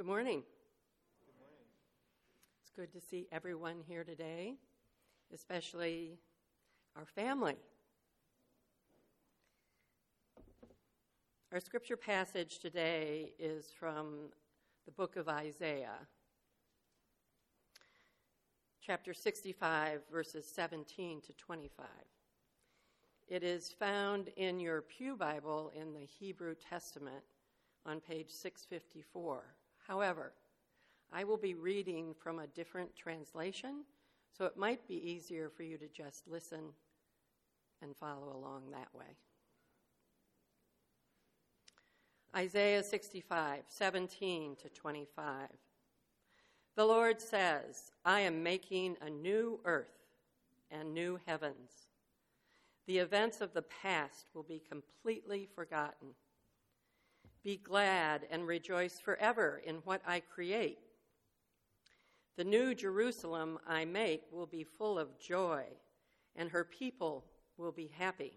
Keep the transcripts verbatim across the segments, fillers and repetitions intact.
Good morning. Good morning. It's good to see everyone here today, especially our family. Our scripture passage today is from the book of Isaiah, chapter sixty-five, verses seventeen to twenty-five. It is found in your Pew Bible in the Hebrew Testament on page six fifty-four. However, I will be reading from a different translation, so it might be easier for you to just listen and follow along that way. Isaiah sixty-five, seventeen to twenty-five. The Lord says, I am making a new earth and new heavens. The events of the past will be completely forgotten. Be glad and rejoice forever in what I create. The new Jerusalem I make will be full of joy, and her people will be happy.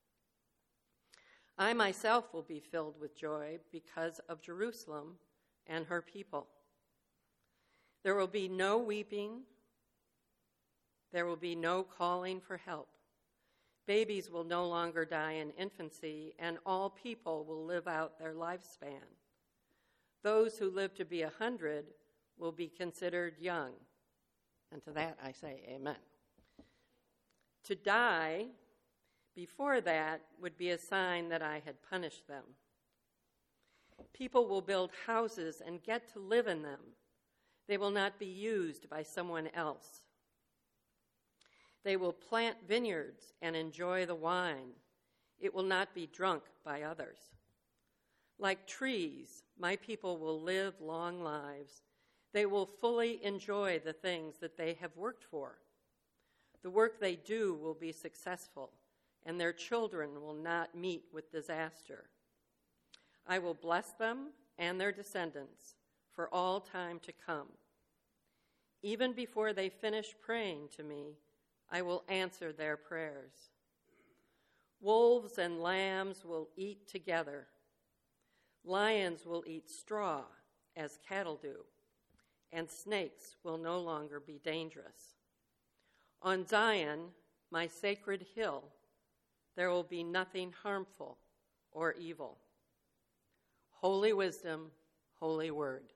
I myself will be filled with joy because of Jerusalem and her people. There will be no weeping. There will be no calling for help. Babies will no longer die in infancy, and all people will live out their lifespan. Those who live to be a hundred will be considered young. And to that I say amen. To die before that would be a sign that I had punished them. People will build houses and get to live in them. They will not be used by someone else. They will plant vineyards and enjoy the wine. It will not be drunk by others. Like trees, my people will live long lives. They will fully enjoy the things that they have worked for. The work they do will be successful, and their children will not meet with disaster. I will bless them and their descendants for all time to come. Even before they finish praying to me, I will answer their prayers. Wolves and lambs will eat together. Lions will eat straw as cattle do, and snakes will no longer be dangerous. On Zion, my sacred hill, there will be nothing harmful or evil. Holy wisdom, holy word.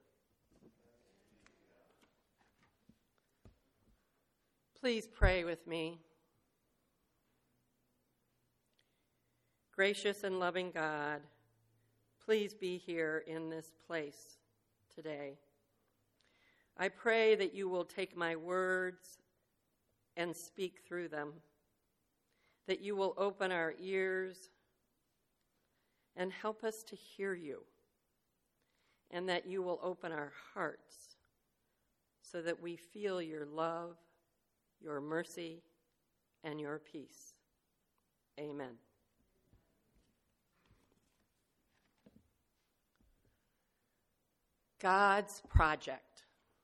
Please pray with me. Gracious and loving God, please be here in this place today. I pray that you will take my words and speak through them, that you will open our ears and help us to hear you, and that you will open our hearts so that we feel your love, your mercy, and your peace. Amen. God's project.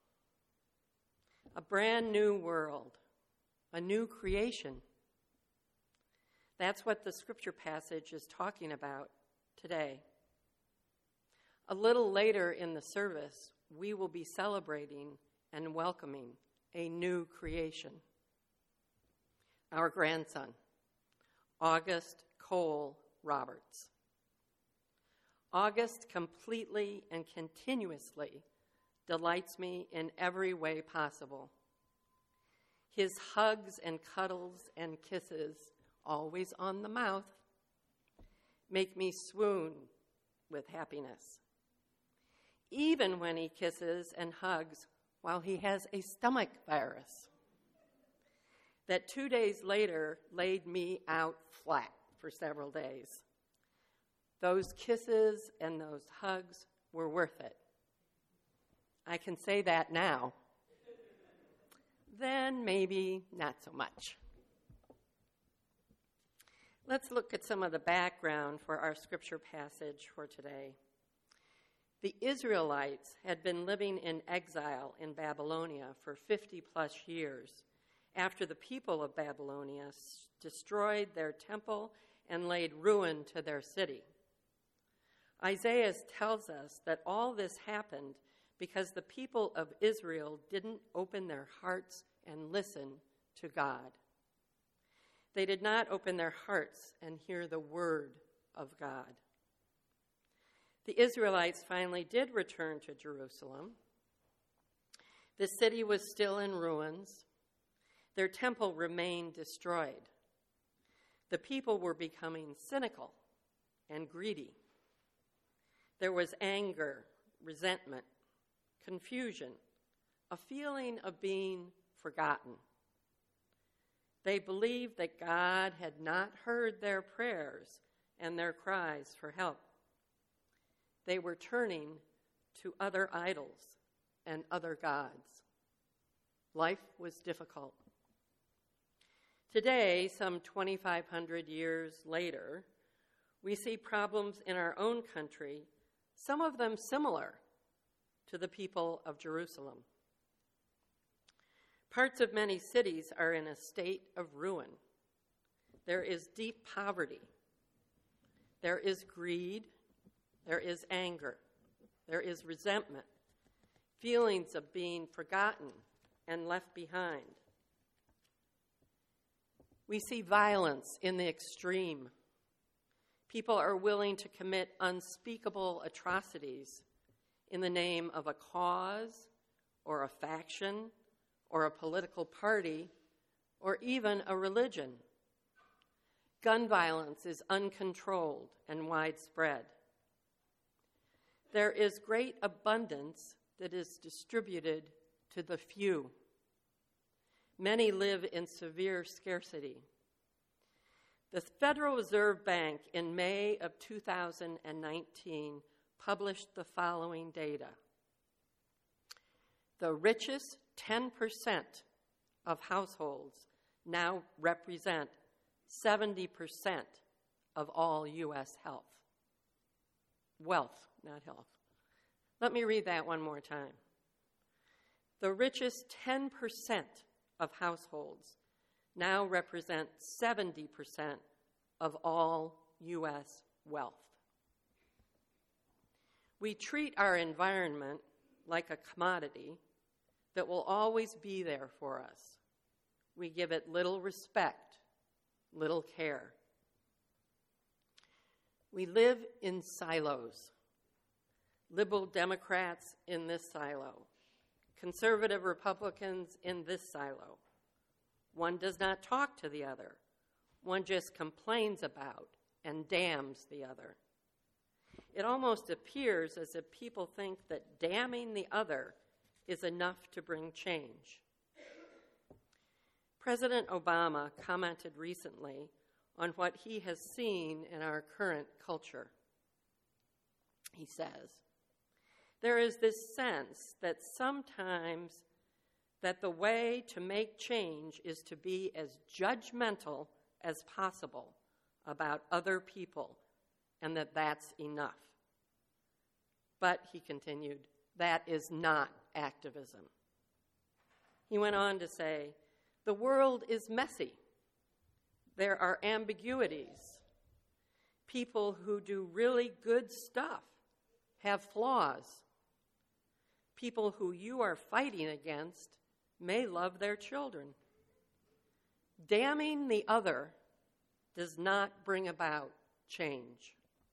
A brand new world, a new creation. That's what the scripture passage is talking about today. A little later in the service, we will be celebrating and welcoming a new creation. Our grandson, August Cole Roberts. August completely and continuously delights me in every way possible. His hugs and cuddles and kisses, always on the mouth, make me swoon with happiness. Even when he kisses and hugs while he has a stomach virus that two days later laid me out flat for several days. Those kisses and those hugs were worth it. I can say that now. Then maybe not so much. Let's look at some of the background for our scripture passage for today. The Israelites had been living in exile in Babylonia for fifty plus years after the people of Babylonia s- destroyed their temple and laid ruin to their city. Isaiah tells us that all this happened because the people of Israel didn't open their hearts and listen to God. They did not open their hearts and hear the word of God. The Israelites finally did return to Jerusalem. The city was still in ruins. Their temple remained destroyed. The people were becoming cynical and greedy. There was anger, resentment, confusion, a feeling of being forgotten. They believed that God had not heard their prayers and their cries for help. They were turning to other idols and other gods. Life was difficult. Today, some twenty-five hundred years later, we see problems in our own country, some of them similar to the people of Jerusalem. Parts of many cities are in a state of ruin. There is deep poverty. There is greed. There is anger. There is resentment, feelings of being forgotten and left behind. We see violence in the extreme. People are willing to commit unspeakable atrocities in the name of a cause or a faction or a political party or even a religion. Gun violence is uncontrolled and widespread. There is great abundance that is distributed to the few. Many live in severe scarcity. The Federal Reserve Bank in May of two thousand nineteen published the following data. The richest ten percent of households now represent seventy percent of all U S health. Wealth, not health. Let me read that one more time. The richest ten percent of households now represent seventy percent of all U S wealth. We treat our environment like a commodity that will always be there for us. We give it little respect, little care. We live in silos. Liberal Democrats in this silo. Conservative Republicans in this silo. One does not talk to the other. One just complains about and damns the other. It almost appears as if people think that damning the other is enough to bring change. President Obama commented recently on what he has seen in our current culture. He says, there is this sense that sometimes that the way to make change is to be as judgmental as possible about other people, and that that's enough. But, he continued, that is not activism. He went on to say, the world is messy. There are ambiguities. People who do really good stuff have flaws. People who you are fighting against may love their children. Damning the other does not bring about change.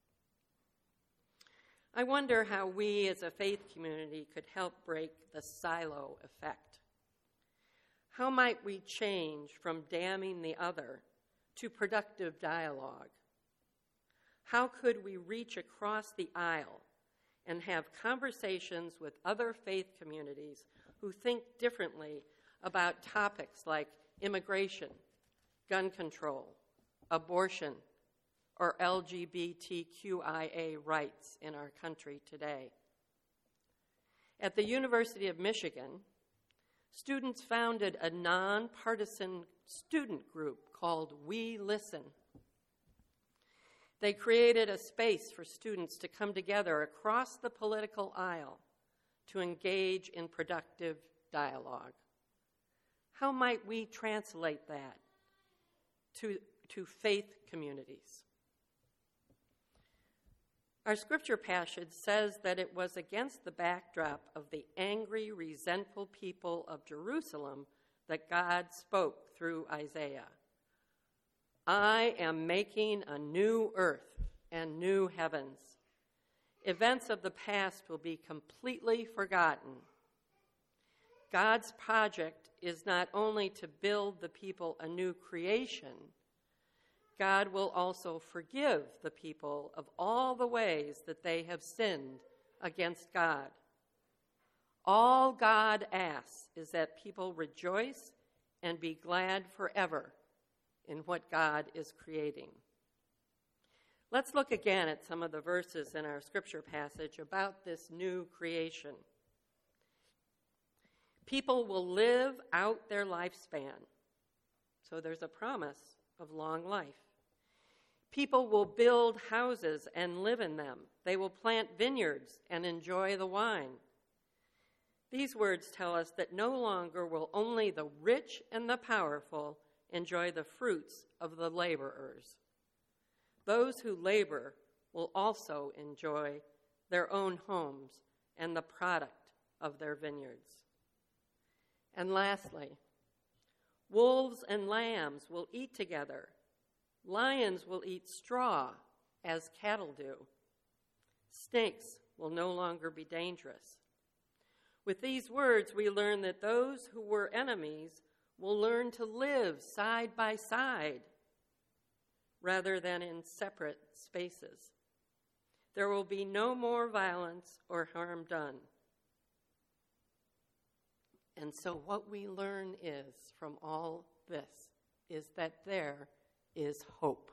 I wonder how we as a faith community could help break the silo effect. How might we change from damning the other to productive dialogue? How could we reach across the aisle and have conversations with other faith communities who think differently about topics like immigration, gun control, abortion, or L G B T Q I A rights in our country today? At the University of Michigan, students founded a nonpartisan student group called We Listen. They created a space for students to come together across the political aisle to engage in productive dialogue. How might we translate that to, to faith communities? Our scripture passage says that it was against the backdrop of the angry, resentful people of Jerusalem that God spoke through Isaiah. I am making a new earth and new heavens. Events of the past will be completely forgotten. God's project is not only to build the people a new creation, God will also forgive the people of all the ways that they have sinned against God. All God asks is that people rejoice and be glad forever in what God is creating. Let's look again at some of the verses in our scripture passage about this new creation. People will live out their lifespan, so there's a promise of long life. People will build houses and live in them. They will plant vineyards and enjoy the wine. These words tell us that no longer will only the rich and the powerful enjoy the fruits of the laborers. Those who labor will also enjoy their own homes and the product of their vineyards. And lastly, wolves and lambs will eat together. Lions will eat straw as cattle do. Snakes will no longer be dangerous. With these words, we learn that those who were enemies will learn to live side by side rather than in separate spaces. There will be no more violence or harm done. And so what we learn is, from all this, is that there is hope.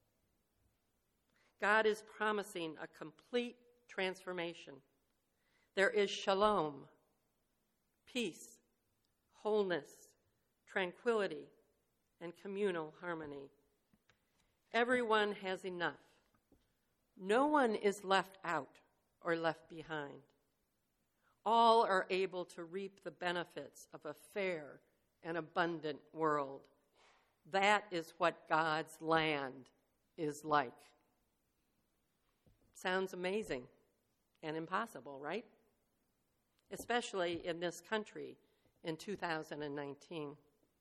God is promising a complete transformation. There is shalom, peace, wholeness, tranquility, and communal harmony. Everyone has enough. No one is left out or left behind. All are able to reap the benefits of a fair and abundant world. That is what God's land is like. Sounds amazing and impossible, right? Especially in this country in two thousand nineteen.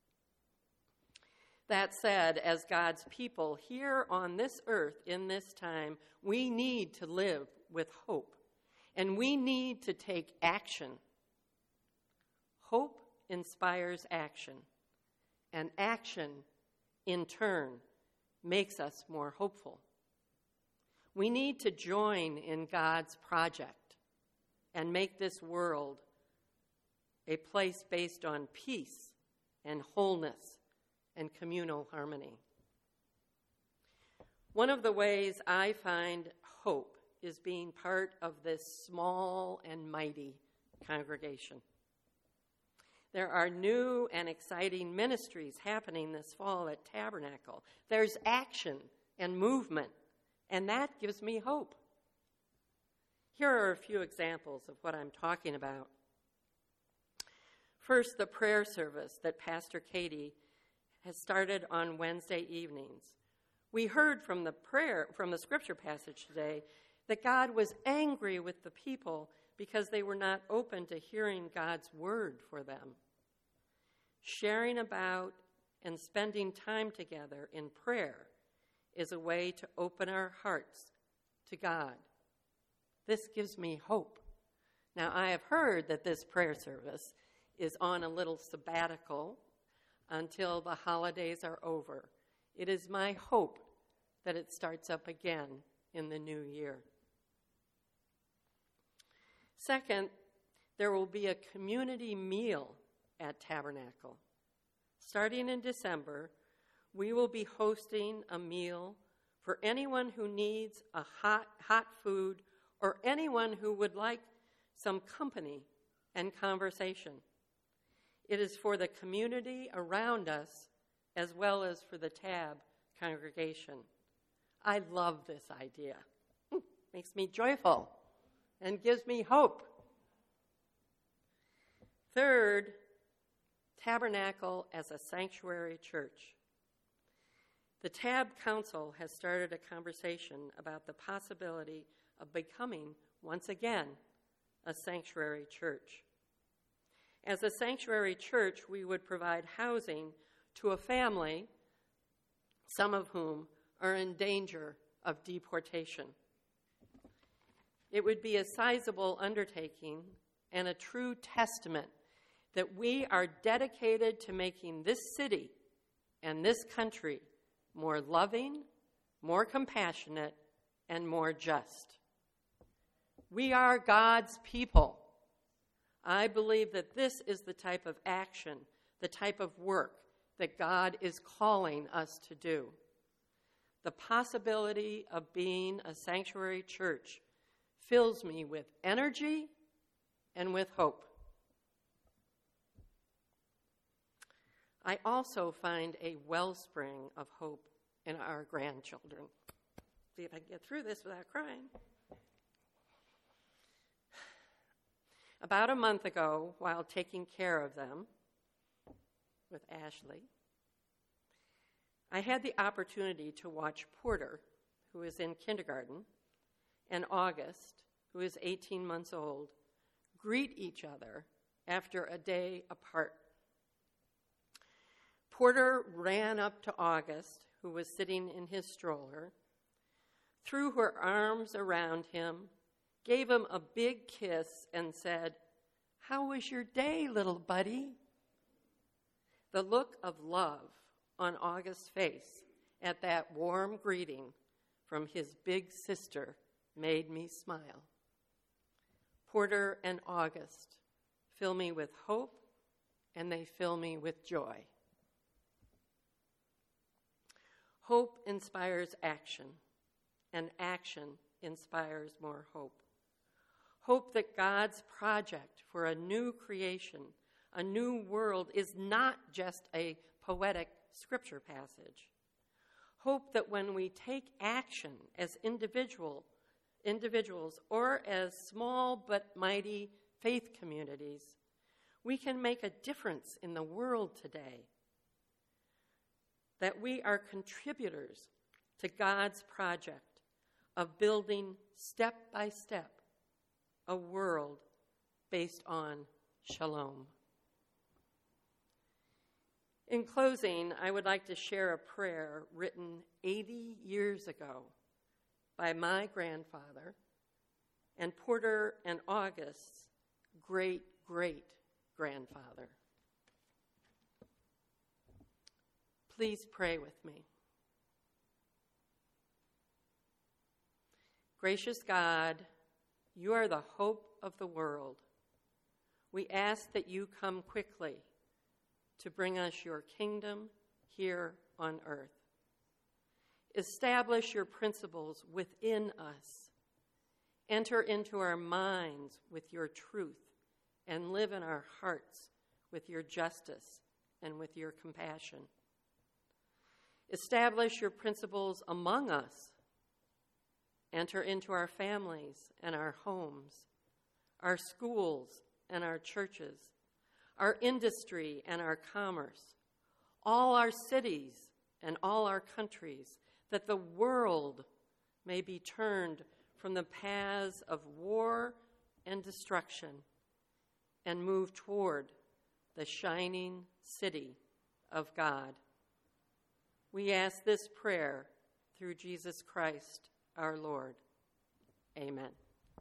That said, as God's people here on this earth in this time, we need to live with hope, and we need to take action. Hope inspires action, and action, in turn, makes us more hopeful. We need to join in God's project and make this world a place based on peace and wholeness and communal harmony. One of the ways I find hope is being part of this small and mighty congregation. There are new and exciting ministries happening this fall at Tabernacle. There's action and movement, and that gives me hope. Here are a few examples of what I'm talking about. First, the prayer service that Pastor Katie has started on Wednesday evenings. We heard from the prayer, from the scripture passage today, that God was angry with the people because they were not open to hearing God's word for them. Sharing about and spending time together in prayer is a way to open our hearts to God. This gives me hope. Now, I have heard that this prayer service is on a little sabbatical until the holidays are over. It is my hope that it starts up again in the new year. Second, there will be a community meal at Tabernacle. Starting in December, we will be hosting a meal for anyone who needs a hot, hot food or anyone who would like some company and conversation. It is for the community around us as well as for the Tab congregation. I love this idea. It makes me joyful and gives me hope. Third, Tabernacle as a sanctuary church. The Tab Council has started a conversation about the possibility of becoming, once again, a sanctuary church. As a sanctuary church, we would provide housing to a family, some of whom are in danger of deportation. It would be a sizable undertaking and a true testament that we are dedicated to making this city and this country more loving, more compassionate, and more just. We are God's people. I believe that this is the type of action, the type of work that God is calling us to do. The possibility of being a sanctuary church fills me with energy and with hope. I also find a wellspring of hope in our grandchildren. See if I can get through this without crying. About a month ago, while taking care of them with Ashley, I had the opportunity to watch Porter, who is in kindergarten, and August, who is eighteen months old, greet each other after a day apart. Porter ran up to August, who was sitting in his stroller, threw her arms around him, gave him a big kiss, and said, "How was your day, little buddy?" The look of love on August's face at that warm greeting from his big sister made me smile. Porter and August fill me with hope, and they fill me with joy. Hope inspires action, and action inspires more hope. Hope that God's project for a new creation, a new world, is not just a poetic scripture passage. Hope that when we take action as individual, individuals or as small but mighty faith communities, we can make a difference in the world today. That we are contributors to God's project of building step by step a world based on shalom. In closing, I would like to share a prayer written eighty years ago by my grandfather and Porter and August's great-great-grandfather. Please pray with me. Gracious God, you are the hope of the world. We ask that you come quickly to bring us your kingdom here on earth. Establish your principles within us. Enter into our minds with your truth and live in our hearts with your justice and with your compassion. Establish your principles among us. Enter into our families and our homes, our schools and our churches, our industry and our commerce, all our cities and all our countries, that the world may be turned from the paths of war and destruction and move toward the shining city of God. We ask this prayer through Jesus Christ, our Lord. Amen.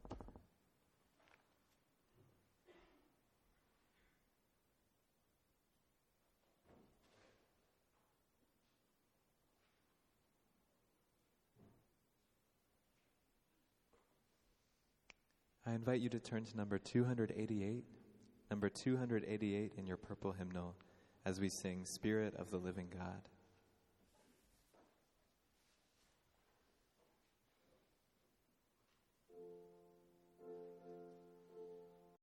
I invite you to turn to number two eighty-eight, number two eighty-eight in your purple hymnal as we sing Spirit of the Living God.